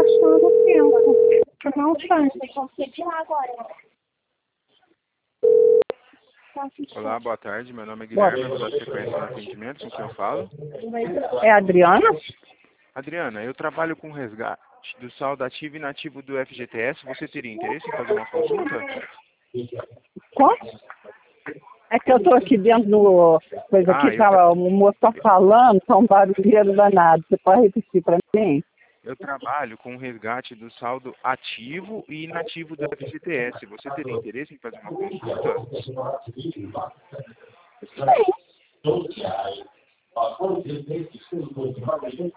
passando o tempo. Que não sai. Tem como sediar agora. Olá, boa tarde. Meu nome é Guilherme. Eu vou dar sequência no atendimento. Com quem eu falo? É a Adriana? Adriana, eu trabalho com resgate do saldo ativo e inativo do FGTS. Você teria interesse em fazer uma consulta? Como? É que eu tô aqui dentro do coisa aqui, o moço tá falando, tá um barulheiro danado. Você pode repetir para mim? Eu trabalho com resgate do saldo ativo e inativo do FGTS. Você teria interesse em fazer uma consulta? Sim.